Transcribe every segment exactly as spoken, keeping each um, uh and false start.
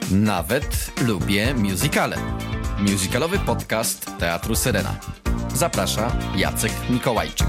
Nawet lubię musicale. Musicalowy podcast Teatru Syrena. Zaprasza Jacek Mikołajczyk.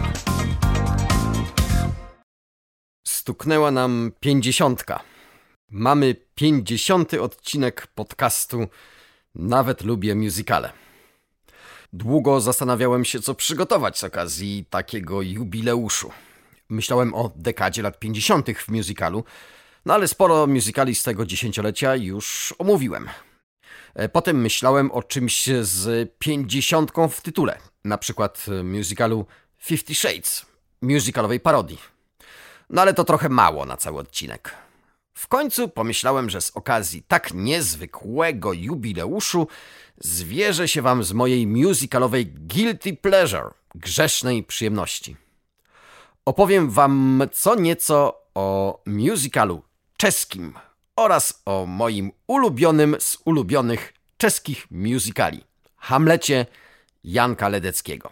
Stuknęła nam pięćdziesiątka. Mamy pięćdziesiąty odcinek podcastu Nawet lubię musicale. Długo zastanawiałem się, co przygotować z okazji takiego jubileuszu. Myślałem o dekadzie lat pięćdziesiątych w musicalu, no ale sporo musicali z tego dziesięciolecia już omówiłem. Potem myślałem o czymś z pięćdziesiątką w tytule, na przykład musicalu Fifty Shades, musicalowej parodii. No ale to trochę mało na cały odcinek. W końcu pomyślałem, że z okazji tak niezwykłego jubileuszu zwierzę się wam z mojej musicalowej guilty pleasure, grzesznej przyjemności. Opowiem wam co nieco o musicalu czeskim oraz o moim ulubionym z ulubionych czeskich musicali, Hamlecie Janka Ledeckiego.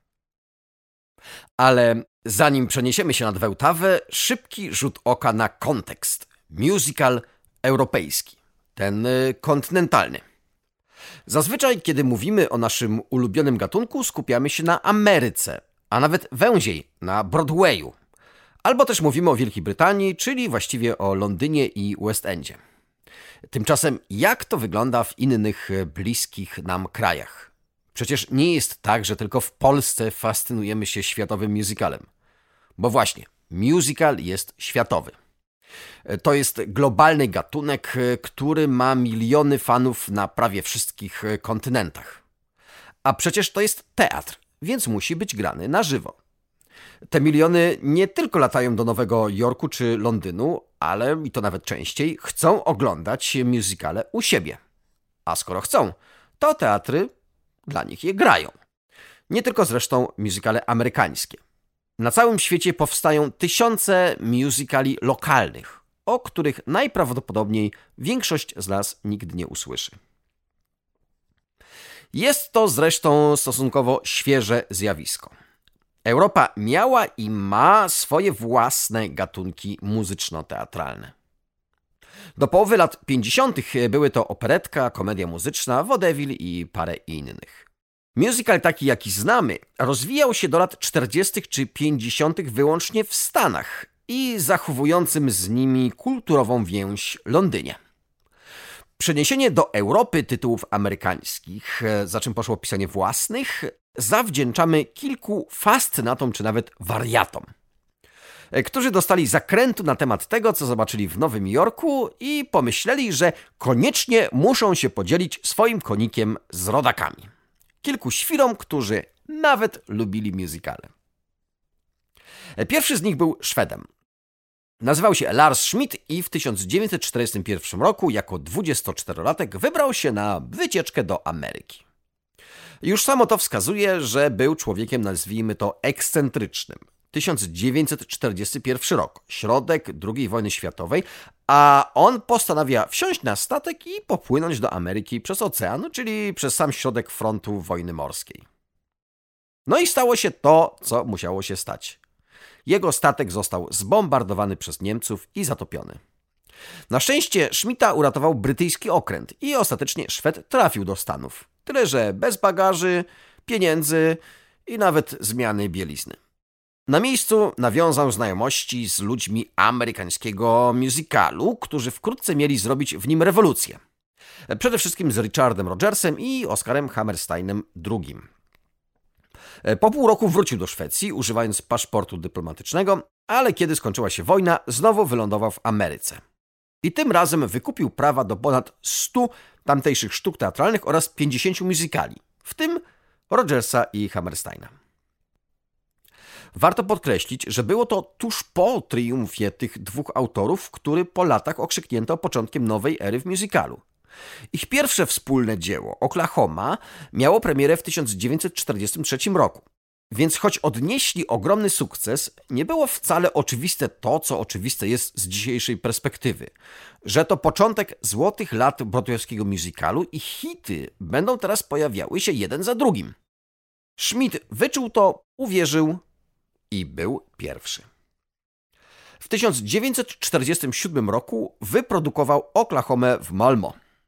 Ale zanim przeniesiemy się nad Wełtawę, szybki rzut oka na kontekst. Musical europejski, ten kontynentalny. Zazwyczaj, kiedy mówimy o naszym ulubionym gatunku, skupiamy się na Ameryce, a nawet węziej na Broadwayu. Albo też mówimy o Wielkiej Brytanii, czyli właściwie o Londynie i West Endzie. Tymczasem jak to wygląda w innych bliskich nam krajach? Przecież nie jest tak, że tylko w Polsce fascynujemy się światowym musicalem. Bo właśnie, musical jest światowy. To jest globalny gatunek, który ma miliony fanów na prawie wszystkich kontynentach. A przecież to jest teatr, więc musi być grany na żywo. Te miliony nie tylko latają do Nowego Jorku czy Londynu, ale, i to nawet częściej, chcą oglądać musicale u siebie. A skoro chcą, to teatry dla nich je grają. Nie tylko zresztą musicale amerykańskie. Na całym świecie powstają tysiące musicali lokalnych, o których najprawdopodobniej większość z nas nigdy nie usłyszy. Jest to zresztą stosunkowo świeże zjawisko. Europa miała i ma swoje własne gatunki muzyczno-teatralne. Do połowy lat pięćdziesiątych były to operetka, komedia muzyczna, vaudeville i parę innych. Musical taki, jaki znamy, rozwijał się do lat czterdziestych czy pięćdziesiątych wyłącznie w Stanach i zachowującym z nimi kulturową więź Londynie. Przeniesienie do Europy tytułów amerykańskich, za czym poszło pisanie własnych, zawdzięczamy kilku fascynatom czy nawet wariatom, którzy dostali zakrętu na temat tego, co zobaczyli w Nowym Jorku i pomyśleli, że koniecznie muszą się podzielić swoim konikiem z rodakami. Kilku świrom, którzy nawet lubili musicale. Pierwszy z nich był Szwedem. Nazywał się Lars Schmidt i w tysiąc dziewięćset czterdziestym pierwszym roku jako dwudziestoczterolatek wybrał się na wycieczkę do Ameryki. Już samo to wskazuje, że był człowiekiem, nazwijmy to, ekscentrycznym. tysiąc dziewięćset czterdziesty pierwszy rok, środek drugiej wojny światowej, a on postanawia wsiąść na statek i popłynąć do Ameryki przez ocean, czyli przez sam środek frontu wojny morskiej. No i stało się to, co musiało się stać. Jego statek został zbombardowany przez Niemców i zatopiony. Na szczęście Schmidta uratował brytyjski okręt i ostatecznie Szwed trafił do Stanów. Tyle, że bez bagaży, pieniędzy i nawet zmiany bielizny. Na miejscu nawiązał znajomości z ludźmi amerykańskiego musicalu, którzy wkrótce mieli zrobić w nim rewolucję. Przede wszystkim z Richardem Rodgersem i Oscarem Hammersteinem drugim. Po pół roku wrócił do Szwecji, używając paszportu dyplomatycznego, ale kiedy skończyła się wojna, znowu wylądował w Ameryce. I tym razem wykupił prawa do ponad stu tamtejszych sztuk teatralnych oraz pięćdziesięciu musicali, w tym Rodgersa i Hammersteina. Warto podkreślić, że było to tuż po triumfie tych dwóch autorów, który po latach okrzyknięto początkiem nowej ery w musicalu. Ich pierwsze wspólne dzieło, Oklahoma, miało premierę w tysiąc dziewięćset czterdziestym trzecim roku. Więc choć odnieśli ogromny sukces, nie było wcale oczywiste to, co oczywiste jest z dzisiejszej perspektywy, że to początek złotych lat broadwayowskiego musicalu i hity będą teraz pojawiały się jeden za drugim. Schmidt wyczuł to, uwierzył i był pierwszy. W tysiąc dziewięćset czterdziestym siódmym roku wyprodukował Oklahomę w Malmö.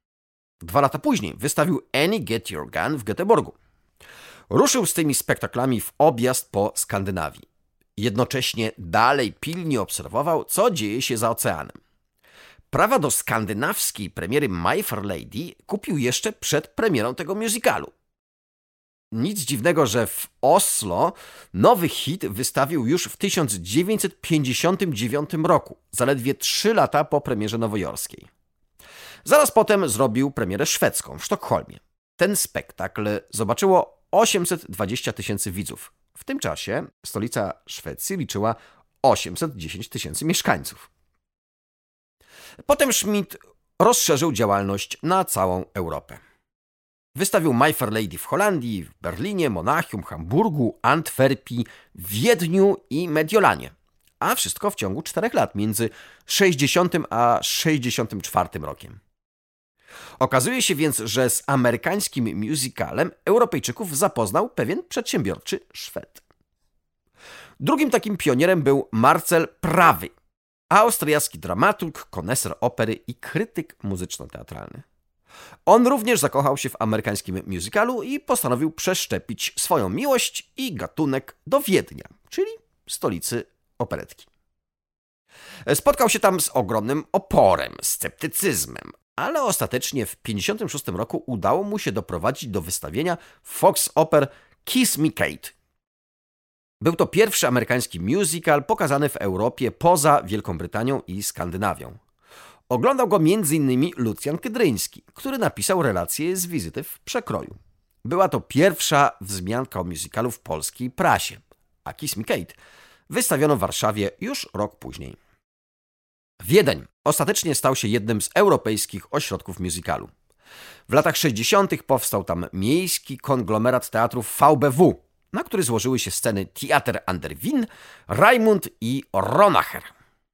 Dwa lata później wystawił Annie Get Your Gun w Göteborgu. Ruszył z tymi spektaklami w objazd po Skandynawii. Jednocześnie dalej pilnie obserwował, co dzieje się za oceanem. Prawa do skandynawskiej premiery My Fair Lady kupił jeszcze przed premierą tego musicalu. Nic dziwnego, że w Oslo nowy hit wystawił już w tysiąc dziewięćset pięćdziesiątym dziewiątym roku, zaledwie trzy lata po premierze nowojorskiej. Zaraz potem zrobił premierę szwedzką w Sztokholmie. Ten spektakl zobaczyło osiemset dwadzieścia tysięcy widzów. W tym czasie stolica Szwecji liczyła osiemset dziesięć tysięcy mieszkańców. Potem Schmidt rozszerzył działalność na całą Europę. Wystawił My Fair Lady w Holandii, w Berlinie, Monachium, Hamburgu, Antwerpii, Wiedniu i Mediolanie. A wszystko w ciągu czterech lat, między sześćdziesiątym a sześćdziesiątym czwartym rokiem. Okazuje się więc, że z amerykańskim musicalem Europejczyków zapoznał pewien przedsiębiorczy Szwed. Drugim takim pionierem był Marcel Prawy, austriacki dramaturg, koneser opery i krytyk muzyczno-teatralny. On również zakochał się w amerykańskim musicalu i postanowił przeszczepić swoją miłość i gatunek do Wiednia, czyli stolicy operetki. Spotkał się tam z ogromnym oporem, sceptycyzmem, ale ostatecznie w tysiąc dziewięćset pięćdziesiątym szóstym roku udało mu się doprowadzić do wystawienia Fox Oper Kiss Me Kate. Był to pierwszy amerykański musical pokazany w Europie poza Wielką Brytanią i Skandynawią. Oglądał go między innymi Lucjan Kydryński, który napisał relację z wizyty w Przekroju. Była to pierwsza wzmianka o musicalu w polskiej prasie, a Kiss Me Kate wystawiono w Warszawie już rok później. Wiedeń ostatecznie stał się jednym z europejskich ośrodków musicalu. W latach sześćdziesiątych powstał tam miejski konglomerat teatrów V B W, na który złożyły się sceny Theater an der Wien, Raimund i Ronacher.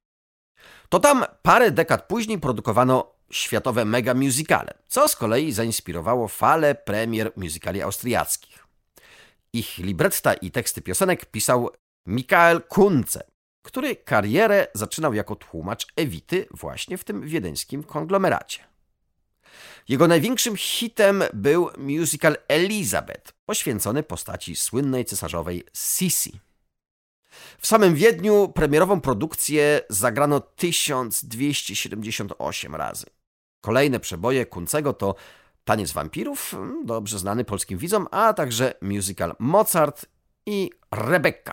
To tam parę dekad później produkowano światowe mega musicale, co z kolei zainspirowało falę premier musicali austriackich. Ich libretta i teksty piosenek pisał Michael Kunze, który karierę zaczynał jako tłumacz Ewity właśnie w tym wiedeńskim konglomeracie. Jego największym hitem był musical Elizabeth, poświęcony postaci słynnej cesarzowej Sisi. W samym Wiedniu premierową produkcję zagrano tysiąc dwieście siedemdziesiąt osiem razy. Kolejne przeboje Kunzego to Taniec wampirów, dobrze znany polskim widzom, a także musical Mozart i Rebecca.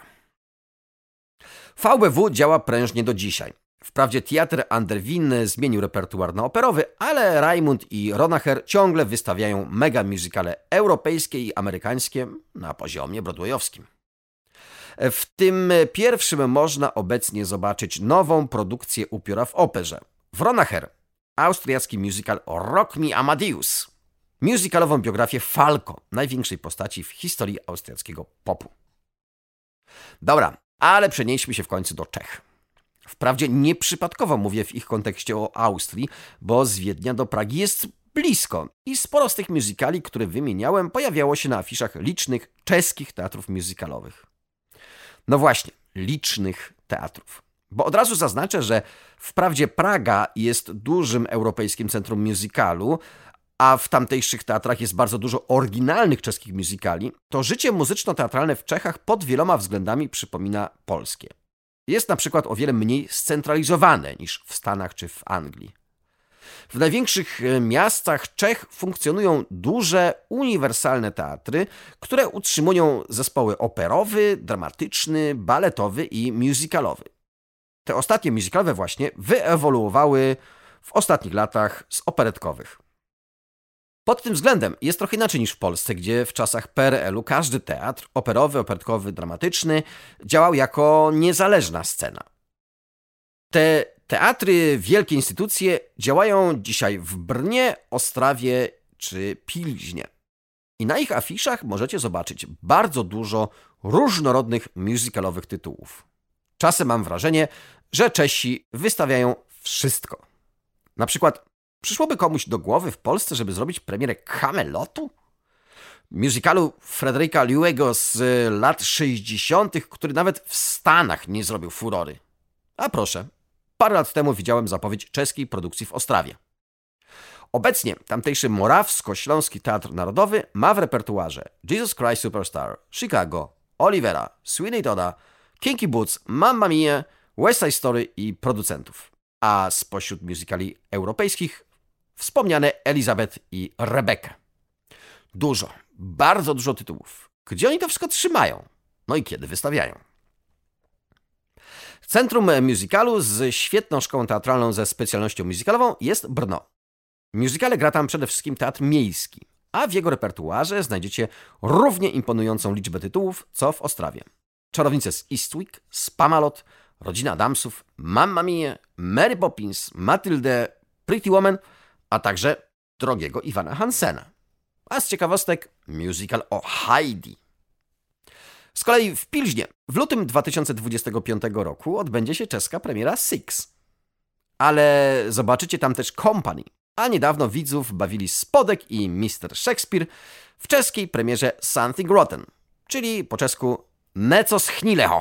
V B W działa prężnie do dzisiaj. Wprawdzie Theater an der Wien zmienił repertuar na operowy, ale Raimund i Ronacher ciągle wystawiają mega musicale europejskie i amerykańskie na poziomie broadwayowskim. W tym pierwszym można obecnie zobaczyć nową produkcję upiora w operze. W Ronacher austriacki musical Rock Me Amadeus, musicalową biografię Falco, największej postaci w historii austriackiego popu. Dobra, ale przenieśmy się w końcu do Czech. Wprawdzie nieprzypadkowo mówię w ich kontekście o Austrii, bo z Wiednia do Pragi jest blisko i sporo z tych musicali, które wymieniałem, pojawiało się na afiszach licznych czeskich teatrów musicalowych. No właśnie, licznych teatrów. Bo od razu zaznaczę, że wprawdzie Praga jest dużym europejskim centrum musicalu, a w tamtejszych teatrach jest bardzo dużo oryginalnych czeskich musicali, to życie muzyczno-teatralne w Czechach pod wieloma względami przypomina polskie. Jest na przykład o wiele mniej scentralizowane niż w Stanach czy w Anglii. W największych miastach Czech funkcjonują duże, uniwersalne teatry, które utrzymują zespoły operowy, dramatyczny, baletowy i musicalowy. Te ostatnie musicalowe właśnie wyewoluowały w ostatnich latach z operetkowych. Pod tym względem jest trochę inaczej niż w Polsce, gdzie w czasach P R L u każdy teatr, operowy, operetkowy, dramatyczny, działał jako niezależna scena. Te teatry, wielkie instytucje działają dzisiaj w Brnie, Ostrawie czy Pilźnie. I na ich afiszach możecie zobaczyć bardzo dużo różnorodnych musicalowych tytułów. Czasem mam wrażenie, że Czesi wystawiają wszystko. Na przykład przyszłoby komuś do głowy w Polsce, żeby zrobić premierę Kamelotu? Musicalu Frederica Lewego z lat sześćdziesiątych, który nawet w Stanach nie zrobił furory. A proszę, parę lat temu widziałem zapowiedź czeskiej produkcji w Ostrawie. Obecnie tamtejszy Morawsko-Śląski Teatr Narodowy ma w repertuarze Jesus Christ Superstar, Chicago, Olivera, Sweeney Todda, Kinky Boots, Mamma Mia, West Side Story i producentów. A spośród musicali europejskich wspomniane Elizabeth i Rebecca. Dużo, bardzo dużo tytułów. Gdzie oni to wszystko trzymają? No i kiedy wystawiają? Centrum musicalu z świetną szkołą teatralną ze specjalnością musicalową jest Brno. Musicale gra tam przede wszystkim teatr miejski, a w jego repertuarze znajdziecie równie imponującą liczbę tytułów, co w Ostrawie. Czarownice z Eastwick, Spamalot, Rodzina Adamsów, Mamma Mia, Mary Poppins, Matyldę, Pretty Woman, a także drogiego Iwana Hansena. A z ciekawostek musical o Heidi. Z kolei w Pilźnie w lutym dwa tysiące dwudziestego piątego roku odbędzie się czeska premiera Six. Ale zobaczycie tam też Company, a niedawno widzów bawili Spodek i mister Shakespeare w czeskiej premierze Something Rotten, czyli po czesku Neco schnilého.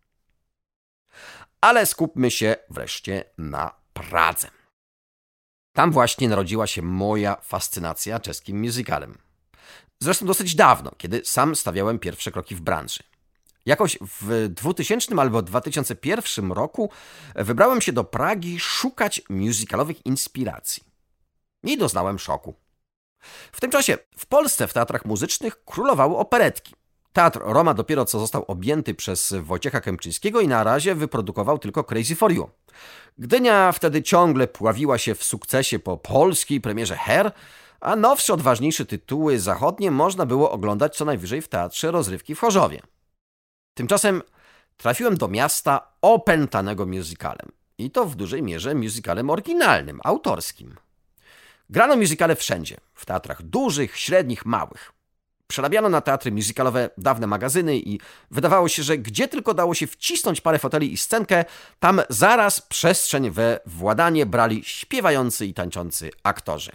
Ale skupmy się wreszcie na Pradze. Tam właśnie narodziła się moja fascynacja czeskim musicalem. Zresztą dosyć dawno, kiedy sam stawiałem pierwsze kroki w branży. Jakoś w dwutysięcznym albo dwa tysiące pierwszym roku wybrałem się do Pragi szukać musicalowych inspiracji. I doznałem szoku. W tym czasie w Polsce w teatrach muzycznych królowały operetki. Teatr Roma dopiero co został objęty przez Wojciecha Kępczyńskiego i na razie wyprodukował tylko Crazy for You. Gdynia wtedy ciągle pławiła się w sukcesie po polskiej premierze Hair, a nowsze, odważniejsze tytuły zachodnie można było oglądać co najwyżej w Teatrze Rozrywki w Chorzowie. Tymczasem trafiłem do miasta opętanego musicalem. I to w dużej mierze musicalem oryginalnym, autorskim. Grano musicale wszędzie, w teatrach dużych, średnich, małych. Przerabiano na teatry musicalowe dawne magazyny i wydawało się, że gdzie tylko dało się wcisnąć parę foteli i scenkę, tam zaraz przestrzeń we władanie brali śpiewający i tańczący aktorzy.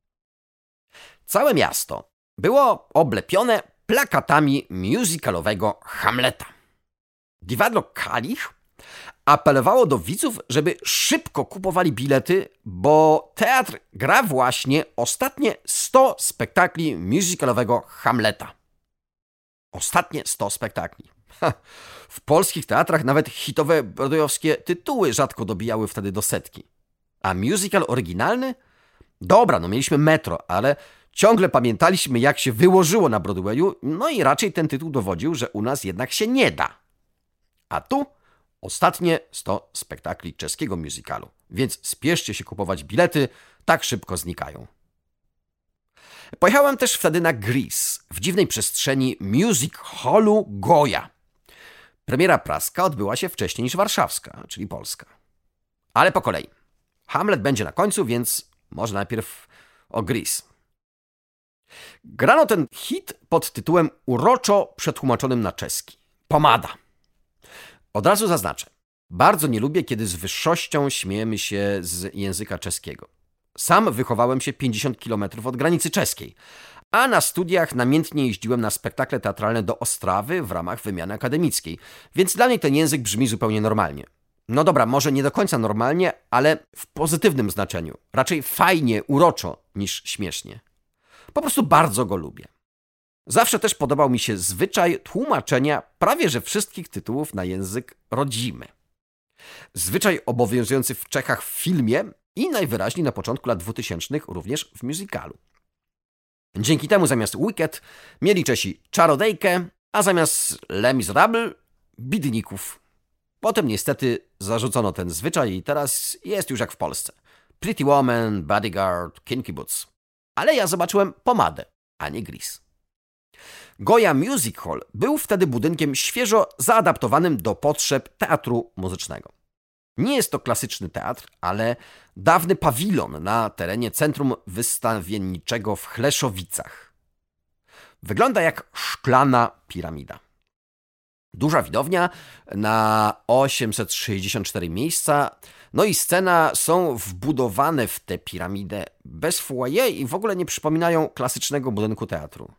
Całe miasto było oblepione plakatami musicalowego Hamleta. Dziwadło Kalich apelowało do widzów, żeby szybko kupowali bilety, bo teatr gra właśnie ostatnie sto spektakli musicalowego Hamleta. Ostatnie sto spektakli. Ha, w polskich teatrach nawet hitowe broadwayowskie tytuły rzadko dobijały wtedy do setki. A musical oryginalny? Dobra, no mieliśmy Metro, ale ciągle pamiętaliśmy, jak się wyłożyło na Broadwayu, no i raczej ten tytuł dowodził, że u nas jednak się nie da. A tu ostatnie sto spektakli czeskiego musicalu, więc spieszcie się kupować bilety, tak szybko znikają. Pojechałem też wtedy na Grease, w dziwnej przestrzeni music hallu Goya. Premiera praska odbyła się wcześniej niż warszawska, czyli polska. Ale po kolei. Hamlet będzie na końcu, więc może najpierw o Grease. Grano ten hit pod tytułem uroczo przetłumaczonym na czeski. Pomada. Od razu zaznaczę. Bardzo nie lubię, kiedy z wyższością śmiejemy się z języka czeskiego. Sam wychowałem się pięćdziesiąt kilometrów od granicy czeskiej, a na studiach namiętnie jeździłem na spektakle teatralne do Ostrawy w ramach wymiany akademickiej, więc dla mnie ten język brzmi zupełnie normalnie. No dobra, może nie do końca normalnie, ale w pozytywnym znaczeniu. Raczej fajnie, uroczo niż śmiesznie. Po prostu bardzo go lubię. Zawsze też podobał mi się zwyczaj tłumaczenia prawie że wszystkich tytułów na język rodzimy. Zwyczaj obowiązujący w Czechach w filmie i najwyraźniej na początku lat dwutysięcznych również w musicalu. Dzięki temu zamiast Wicked mieli Czesi Czarodejkę, a zamiast Les Miserables Bidników. Potem niestety zarzucono ten zwyczaj i teraz jest już jak w Polsce. Pretty Woman, Bodyguard, Kinky Boots. Ale ja zobaczyłem Pomadę, a nie Grease. Goya Music Hall był wtedy budynkiem świeżo zaadaptowanym do potrzeb teatru muzycznego. Nie jest to klasyczny teatr, ale dawny pawilon na terenie Centrum Wystawienniczego w Chleszowicach. Wygląda jak szklana piramida. Duża widownia na osiemset sześćdziesiąt cztery miejsca, no i scena są wbudowane w tę piramidę bez foyer i w ogóle nie przypominają klasycznego budynku teatru.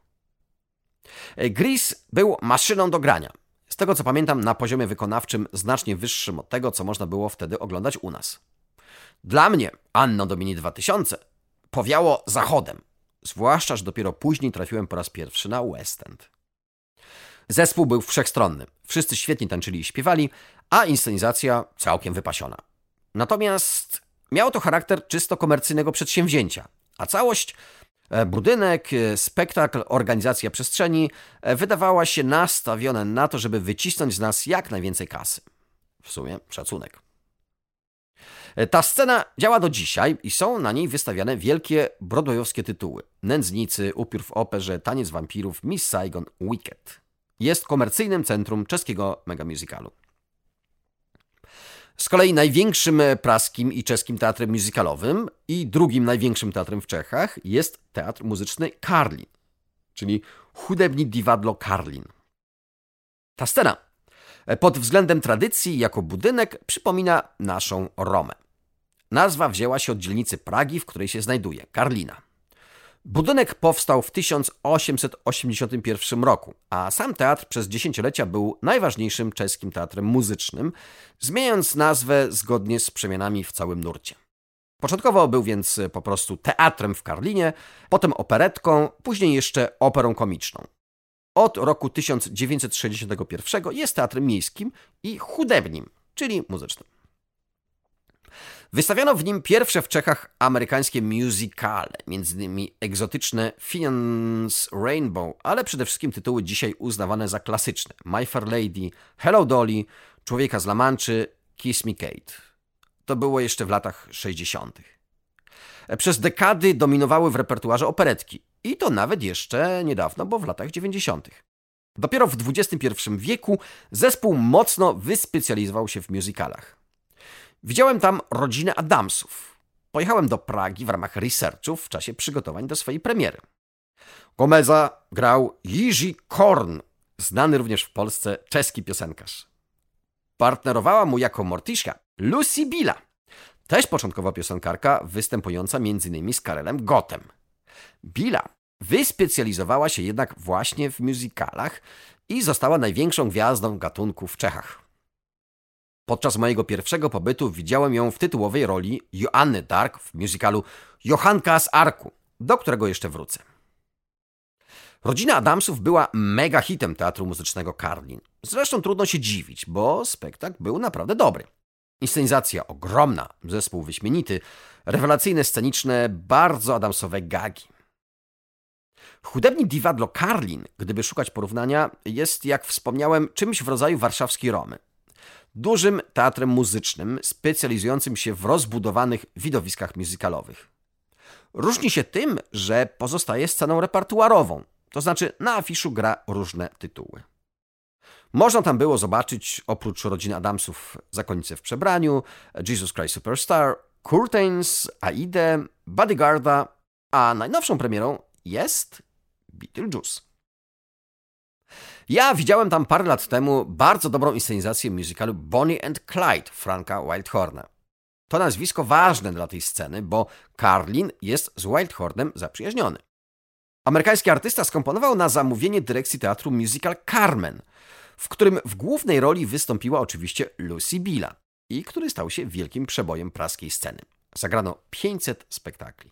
Grease był maszyną do grania. Z tego co pamiętam, na poziomie wykonawczym znacznie wyższym od tego, co można było wtedy oglądać u nas. Dla mnie Anno Domini dwa tysiące powiało zachodem, zwłaszcza, że dopiero później trafiłem po raz pierwszy na West End. Zespół był wszechstronny, wszyscy świetnie tańczyli i śpiewali, a inscenizacja całkiem wypasiona. Natomiast miało to charakter czysto komercyjnego przedsięwzięcia, a całość, budynek, spektakl, organizacja przestrzeni wydawała się nastawione na to, żeby wycisnąć z nas jak najwięcej kasy. W sumie szacunek. Ta scena działa do dzisiaj i są na niej wystawiane wielkie broadwayowskie tytuły. Nędznicy, Upiór w operze, Taniec wampirów, Miss Saigon, Wicked. Jest komercyjnym centrum czeskiego megamusicalu. Z kolei największym praskim i czeskim teatrem musicalowym i drugim największym teatrem w Czechach jest teatr muzyczny Karlin, czyli Hudební divadlo Karlin. Ta scena pod względem tradycji jako budynek przypomina naszą Romę. Nazwa wzięła się od dzielnicy Pragi, w której się znajduje, Karlina. Budynek powstał w tysiąc osiemset osiemdziesiątym pierwszym roku, a sam teatr przez dziesięciolecia był najważniejszym czeskim teatrem muzycznym, zmieniając nazwę zgodnie z przemianami w całym nurcie. Początkowo był więc po prostu teatrem w Karlinie, potem operetką, później jeszcze operą komiczną. Od roku tysiąc dziewięćset sześćdziesiątego pierwszego jest teatrem miejskim i hudebnim, czyli muzycznym. Wystawiano w nim pierwsze w Czechach amerykańskie musicale, między innymi egzotyczne Fionn's Rainbow, ale przede wszystkim tytuły dzisiaj uznawane za klasyczne: My Fair Lady, Hello Dolly, Człowieka z La Manczy, Kiss Me Kate. To było jeszcze w latach sześćdziesiątych. Przez dekady dominowały w repertuarze operetki i to nawet jeszcze niedawno, bo w latach dziewięćdziesiątych. Dopiero w dwudziestym pierwszym wieku zespół mocno wyspecjalizował się w musicalach. Widziałem tam rodzinę Adamsów. Pojechałem do Pragi w ramach researchów w czasie przygotowań do swojej premiery. Gomeza grał Jiří Korn, znany również w Polsce czeski piosenkarz. Partnerowała mu jako Mortiszka Lucy Billa, też początkowo piosenkarka występująca między innymi z Karelem Gottem. Billa wyspecjalizowała się jednak właśnie w musicalach i została największą gwiazdą gatunku w Czechach. Podczas mojego pierwszego pobytu widziałem ją w tytułowej roli Joanny Dark w musicalu Johannka z Arku, do którego jeszcze wrócę. Rodzina Adamsów była mega hitem teatru muzycznego Karlin. Zresztą trudno się dziwić, bo spektakl był naprawdę dobry. Inscenizacja ogromna, zespół wyśmienity, rewelacyjne sceniczne, bardzo Adamsowe gagi. Hudební divadlo Karlin, gdyby szukać porównania, jest, jak wspomniałem, czymś w rodzaju warszawskiej Romy. Dużym teatrem muzycznym, specjalizującym się w rozbudowanych widowiskach musicalowych. Różni się tym, że pozostaje sceną repertuarową, to znaczy na afiszu gra różne tytuły. Można tam było zobaczyć oprócz rodziny Adamsów Zakonnicę w przebraniu, Jesus Christ Superstar, Curtains, Aidę, Bodyguarda, a najnowszą premierą jest Beetlejuice. Ja widziałem tam parę lat temu bardzo dobrą inscenizację musicalu Bonnie and Clyde Franka Wildhorna. To nazwisko ważne dla tej sceny, bo Karlin jest z Wildhornem zaprzyjaźniony. Amerykański artysta skomponował na zamówienie dyrekcji teatru musical Carmen, w którym w głównej roli wystąpiła oczywiście Lucy Billa i który stał się wielkim przebojem praskiej sceny. Zagrano pięćset spektakli.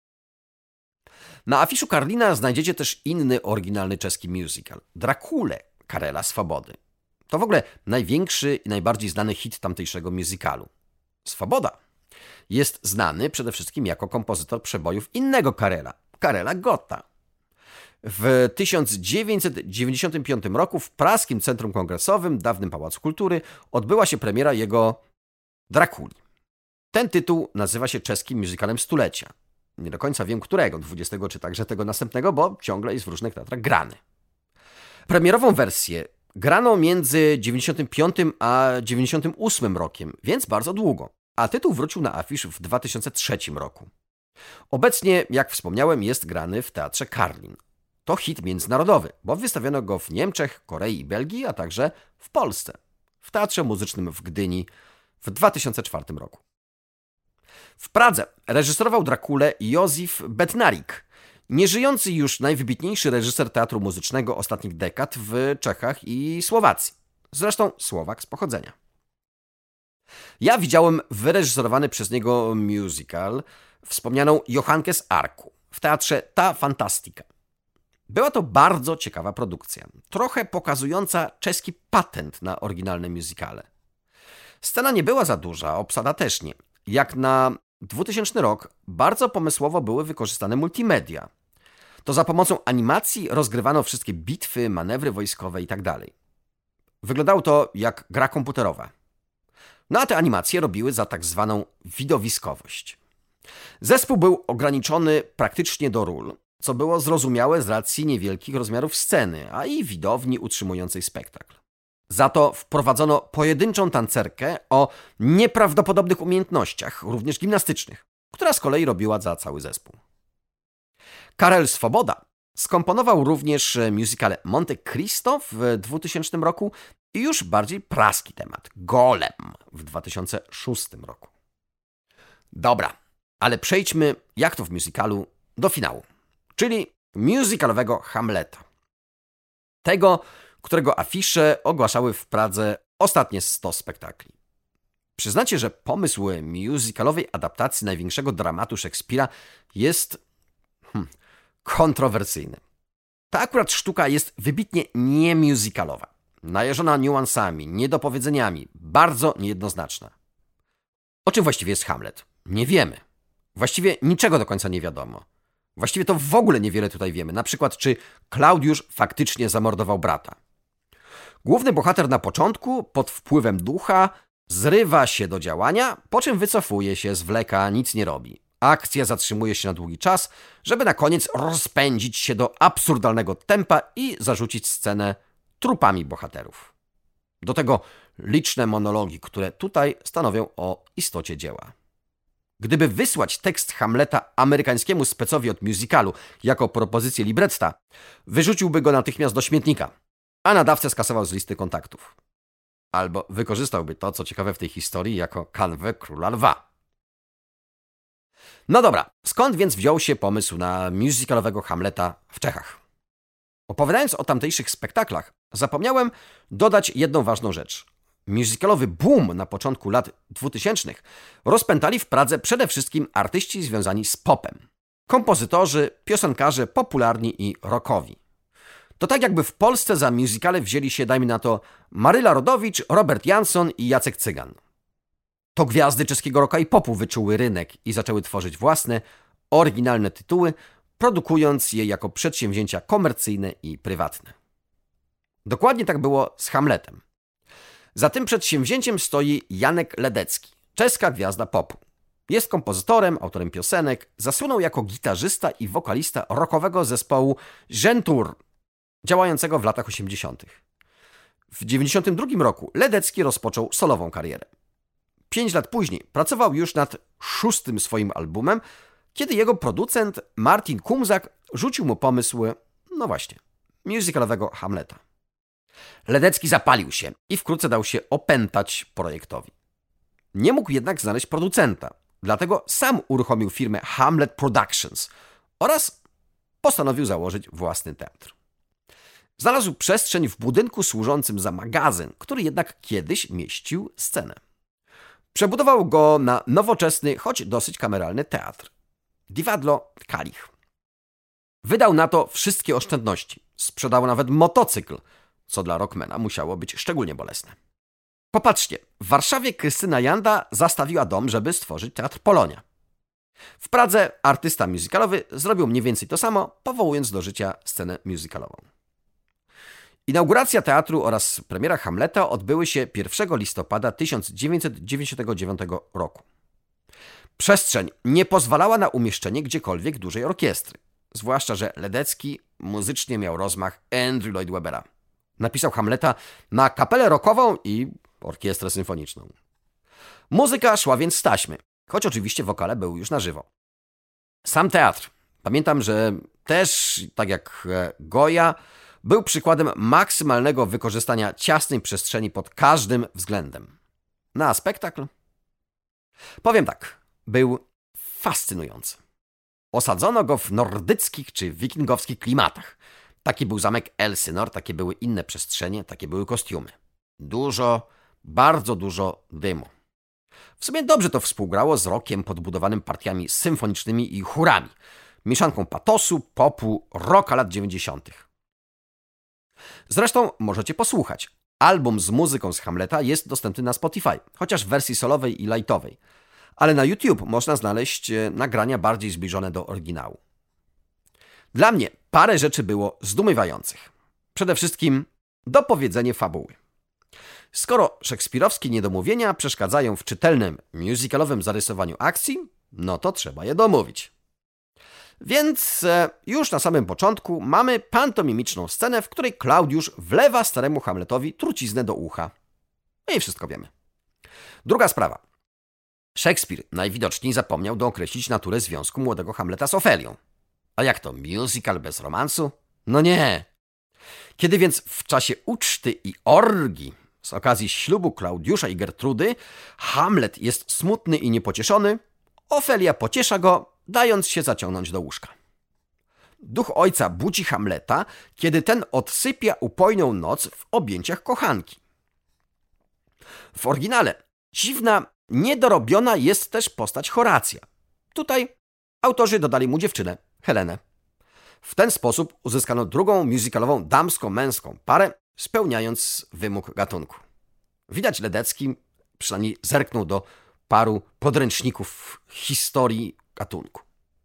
Na afiszu Karlina znajdziecie też inny oryginalny czeski musical – Drakule Karela Swobody. To w ogóle największy i najbardziej znany hit tamtejszego musicalu. Swoboda jest znany przede wszystkim jako kompozytor przebojów innego Karela – Karela Gotta. W tysiąc dziewięćset dziewięćdziesiątym piątym roku w praskim Centrum Kongresowym, dawnym Pałacu Kultury, odbyła się premiera jego Drakuli. Ten tytuł nazywa się czeskim musicalem stulecia. Nie do końca wiem którego, dwudziestego czy także tego następnego, bo ciągle jest w różnych teatrach grany. Premierową wersję grano między dziewięćdziesiątym piątym a dziewięćdziesiątym ósmym rokiem, więc bardzo długo, a tytuł wrócił na afisz w dwa tysiące trzecim roku. Obecnie, jak wspomniałem, jest grany w Teatrze Karlin. To hit międzynarodowy, bo wystawiono go w Niemczech, Korei i Belgii, a także w Polsce, w Teatrze Muzycznym w Gdyni w dwa tysiące czwartym roku. W Pradze reżyserował Drakulę Józef Bednarik, nieżyjący już najwybitniejszy reżyser teatru muzycznego ostatnich dekad w Czechach i Słowacji. Zresztą Słowak z pochodzenia. Ja widziałem wyreżyserowany przez niego musical wspomnianą Johannkę z Arku w teatrze Ta Fantastica. Była to bardzo ciekawa produkcja, trochę pokazująca czeski patent na oryginalne musicale. Scena nie była za duża, obsada też nie. Jak na dwutysięczny rok bardzo pomysłowo były wykorzystane multimedia. To za pomocą animacji rozgrywano wszystkie bitwy, manewry wojskowe itd. Wyglądało to jak gra komputerowa. No a te animacje robiły za tak zwaną widowiskowość. Zespół był ograniczony praktycznie do ról, co było zrozumiałe z racji niewielkich rozmiarów sceny, a i widowni utrzymującej spektakl. Za to wprowadzono pojedynczą tancerkę o nieprawdopodobnych umiejętnościach, również gimnastycznych, która z kolei robiła za cały zespół. Karel Swoboda skomponował również musicale Monte Cristo w dwutysięcznym roku i już bardziej praski temat, Golem w dwa tysiące szóstym roku. Dobra, ale przejdźmy, jak to w musicalu, do finału, czyli musicalowego Hamleta. Tego, którego afisze ogłaszały w Pradze ostatnie sto spektakli. Przyznacie, że pomysł musicalowej adaptacji największego dramatu Szekspira jest hmm, kontrowersyjny. Ta akurat sztuka jest wybitnie niemusicalowa, najeżona niuansami, niedopowiedzeniami, bardzo niejednoznaczna. O czym właściwie jest Hamlet? Nie wiemy. Właściwie niczego do końca nie wiadomo. Właściwie to w ogóle niewiele tutaj wiemy. Na przykład, czy Klaudiusz faktycznie zamordował brata. Główny bohater na początku, pod wpływem ducha, zrywa się do działania, po czym wycofuje się, zwleka, nic nie robi. Akcja zatrzymuje się na długi czas, żeby na koniec rozpędzić się do absurdalnego tempa i zarzucić scenę trupami bohaterów. Do tego liczne monologi, które tutaj stanowią o istocie dzieła. Gdyby wysłać tekst Hamleta amerykańskiemu specowi od musicalu jako propozycję libretta, wyrzuciłby go natychmiast do śmietnika, a nadawcę skasował z listy kontaktów. Albo wykorzystałby to, co ciekawe w tej historii, jako kanwę Króla Lwa. No dobra, skąd więc wziął się pomysł na musicalowego Hamleta w Czechach? Opowiadając o tamtejszych spektaklach, zapomniałem dodać jedną ważną rzecz. Musicalowy boom na początku lat dwutysięcznych rozpętali w Pradze przede wszystkim artyści związani z popem. Kompozytorzy, piosenkarze popularni i rockowi. To tak jakby w Polsce za musicale wzięli się, dajmy na to, Maryla Rodowicz, Robert Jansson i Jacek Cygan. To gwiazdy czeskiego rocka i popu wyczuły rynek i zaczęły tworzyć własne, oryginalne tytuły, produkując je jako przedsięwzięcia komercyjne i prywatne. Dokładnie tak było z Hamletem. Za tym przedsięwzięciem stoi Janek Ledecki, czeska gwiazda popu. Jest kompozytorem, autorem piosenek, zasłynął jako gitarzysta i wokalista rockowego zespołu Gentur, działającego w latach osiemdziesiątych. W dziewięćdziesiątym drugim roku Ledecki rozpoczął solową karierę. Pięć lat później pracował już nad szóstym swoim albumem, kiedy jego producent Martin Kumzak rzucił mu pomysł, no właśnie, musicalowego Hamleta. Ledecki zapalił się i wkrótce dał się opętać projektowi. Nie mógł jednak znaleźć producenta, dlatego sam uruchomił firmę Hamlet Productions oraz postanowił założyć własny teatr. Znalazł przestrzeń w budynku służącym za magazyn, który jednak kiedyś mieścił scenę. Przebudował go na nowoczesny, choć dosyć kameralny teatr. Divadlo Kalich. Wydał na to wszystkie oszczędności. Sprzedał nawet motocykl, co dla rockmana musiało być szczególnie bolesne. Popatrzcie, w Warszawie Krystyna Janda zastawiła dom, żeby stworzyć teatr Polonia. W Pradze artysta musicalowy zrobił mniej więcej to samo, powołując do życia scenę musicalową. Inauguracja teatru oraz premiera Hamleta odbyły się pierwszego listopada tysiąc dziewięćset dziewięćdziesiątego dziewiątego roku. Przestrzeń nie pozwalała na umieszczenie gdziekolwiek dużej orkiestry, zwłaszcza że Ledecki muzycznie miał rozmach Andrew Lloyd Webbera. Napisał Hamleta na kapelę rockową i orkiestrę symfoniczną. Muzyka szła więc z taśmy, choć oczywiście wokale były już na żywo. Sam teatr, pamiętam, że też, tak jak Goya, był przykładem maksymalnego wykorzystania ciasnej przestrzeni pod każdym względem. Na spektakl? Powiem tak, był fascynujący. Osadzono go w nordyckich czy wikingowskich klimatach. Taki był zamek Elsinor, takie były inne przestrzenie, takie były kostiumy. Dużo, bardzo dużo dymu. W sumie dobrze to współgrało z rockiem podbudowanym partiami symfonicznymi i chórami, mieszanką patosu, popu, rocka lat dziewięćdziesiątych. Zresztą możecie posłuchać. Album z muzyką z Hamleta jest dostępny na Spotify, chociaż w wersji solowej i lightowej. Ale na YouTube można znaleźć nagrania bardziej zbliżone do oryginału. Dla mnie parę rzeczy było zdumiewających. Przede wszystkim dopowiedzenie fabuły. Skoro szekspirowskie niedomówienia przeszkadzają w czytelnym, musicalowym zarysowaniu akcji, no to trzeba je domówić. Więc e, już na samym początku mamy pantomimiczną scenę, w której Klaudiusz wlewa staremu Hamletowi truciznę do ucha. No i wszystko wiemy. Druga sprawa. Szekspir najwidoczniej zapomniał dookreślić naturę związku młodego Hamleta z Ofelią. A jak to, musical bez romansu? No nie. Kiedy więc w czasie uczty i orgii z okazji ślubu Klaudiusza i Gertrudy Hamlet jest smutny i niepocieszony, Ofelia pociesza go, dając się zaciągnąć do łóżka. Duch ojca budzi Hamleta, kiedy ten odsypia upojną noc w objęciach kochanki. W oryginale dziwna, niedorobiona jest też postać Horacja. Tutaj autorzy dodali mu dziewczynę, Helenę. W ten sposób uzyskano drugą musicalową damsko-męską parę, spełniając wymóg gatunku. Widać, Ledecki przynajmniej zerknął do paru podręczników historii gatunku.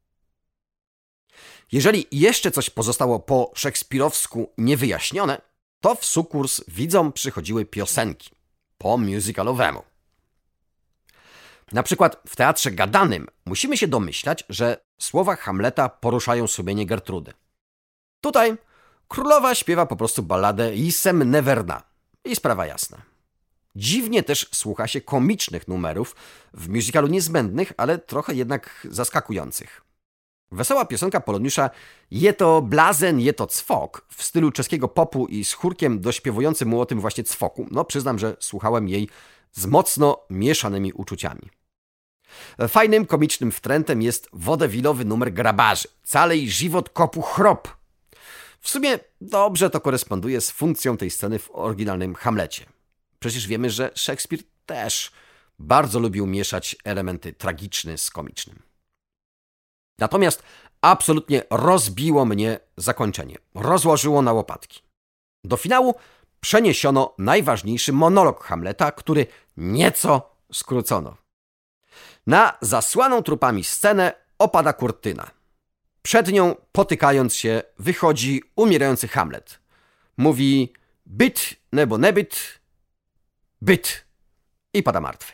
Jeżeli jeszcze coś pozostało po szekspirowsku niewyjaśnione, to w sukurs widzom przychodziły piosenki po musicalowemu. Na przykład w teatrze gadanym musimy się domyślać, że słowa Hamleta poruszają sumienie Gertrudy. Tutaj królowa śpiewa po prostu balladę Isem Neverna i sprawa jasna. Dziwnie też słucha się komicznych numerów, w musicalu niezbędnych, ale trochę jednak zaskakujących. Wesoła piosenka Poloniusza Je to blazen, je to cwok w stylu czeskiego popu i z chórkiem dośpiewującym mu o tym właśnie cwoku. No przyznam, że słuchałem jej z mocno mieszanymi uczuciami. Fajnym, komicznym wtrętem jest wodewilowy numer grabarzy. Calej żywot kopu chrop. W sumie dobrze to koresponduje z funkcją tej sceny w oryginalnym Hamlecie. Przecież wiemy, że Szekspir też bardzo lubił mieszać elementy tragiczne z komicznym. Natomiast absolutnie rozbiło mnie zakończenie. Rozłożyło na łopatki. Do finału przeniesiono najważniejszy monolog Hamleta, który nieco skrócono. Na zasłaną trupami scenę opada kurtyna. Przed nią, potykając się, wychodzi umierający Hamlet. Mówi byt nebo nebyt, byt i pada martwy.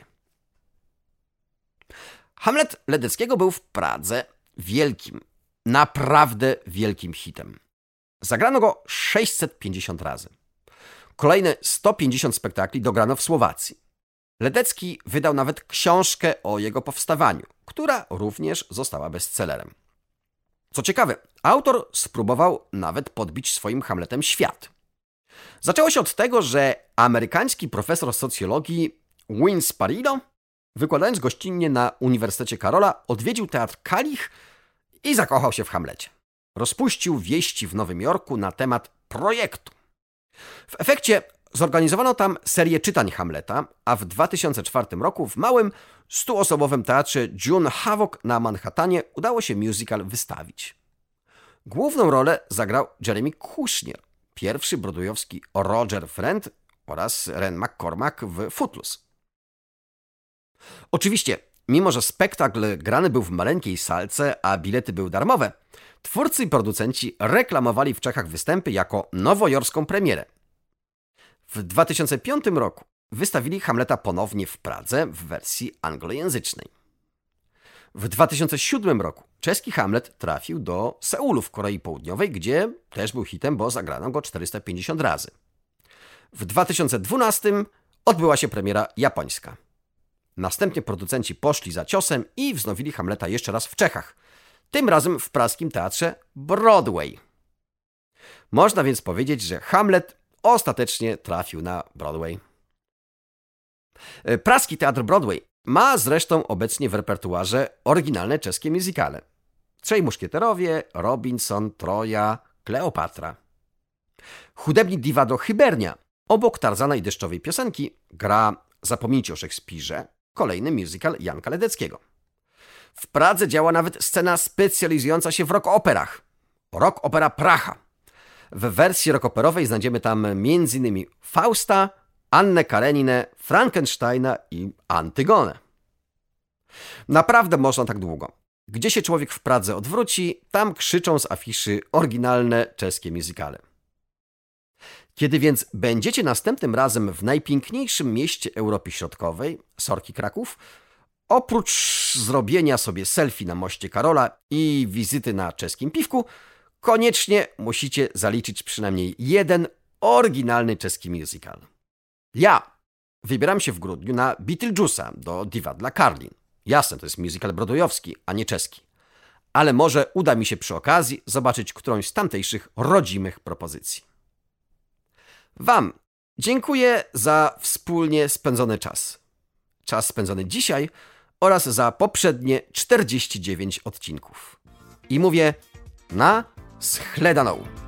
Hamlet Ledeckiego był w Pradze wielkim, naprawdę wielkim hitem. Zagrano go sześćset pięćdziesiąt razy. Kolejne sto pięćdziesiąt spektakli dograno w Słowacji. Ledecki wydał nawet książkę o jego powstawaniu, która również została bestsellerem. Co ciekawe, autor spróbował nawet podbić swoim Hamletem świat. Zaczęło się od tego, że amerykański profesor socjologii Vince Parillo, wykładając gościnnie na Uniwersytecie Karola, odwiedził teatr Kalich i zakochał się w Hamlecie. Rozpuścił wieści w Nowym Jorku na temat projektu. W efekcie zorganizowano tam serię czytań Hamleta, a w dwa tysiące czwartym roku w małym, stuosobowym teatrze June Havoc na Manhattanie udało się musical wystawić. Główną rolę zagrał Jeremy Kushner, pierwszy broadwayowski Roger Friend oraz Ren McCormack w Footloose. Oczywiście, mimo że spektakl grany był w maleńkiej salce, a bilety były darmowe, twórcy i producenci reklamowali w Czechach występy jako nowojorską premierę. W dwa tysiące piątym roku wystawili Hamleta ponownie w Pradze w wersji anglojęzycznej. W dwa tysiące siódmym roku czeski Hamlet trafił do Seulu w Korei Południowej, gdzie też był hitem, bo zagrano go czterysta pięćdziesiąt razy. W dwa tysiące dwunastym odbyła się premiera japońska. Następnie producenci poszli za ciosem i wznowili Hamleta jeszcze raz w Czechach, tym razem w praskim teatrze Broadway. Można więc powiedzieć, że Hamlet ostatecznie trafił na Broadway. Praski teatr Broadway ma zresztą obecnie w repertuarze oryginalne czeskie musicale. Trzej muszkieterowie, Robinson, Troja, Kleopatra. Chudebni diwa do Hybernia, obok Tarzana i Deszczowej Piosenki, gra Zapomnijcie o Szekspirze, kolejny musical Janka Ledeckiego. W Pradze działa nawet scena specjalizująca się w rock-operach. Rock opera Praha. W wersji rockoperowej znajdziemy tam m.in. Fausta, Annę Kareninę, Frankensteina i Antygonę. Naprawdę można tak długo. Gdzie się człowiek w Pradze odwróci, tam krzyczą z afiszy oryginalne czeskie musicale. Kiedy więc będziecie następnym razem w najpiękniejszym mieście Europy Środkowej, Sorki Kraków, oprócz zrobienia sobie selfie na moście Karola i wizyty na czeskim piwku, koniecznie musicie zaliczyć przynajmniej jeden oryginalny czeski musical. Ja wybieram się w grudniu na Beetlejuice'a do Divadla Karlin. Jasne, to jest musical brodojowski, a nie czeski. Ale może uda mi się przy okazji zobaczyć którąś z tamtejszych rodzimych propozycji. Wam dziękuję za wspólnie spędzony czas. Czas spędzony dzisiaj oraz za poprzednie czterdzieści dziewięć odcinków. I mówię na schledaną.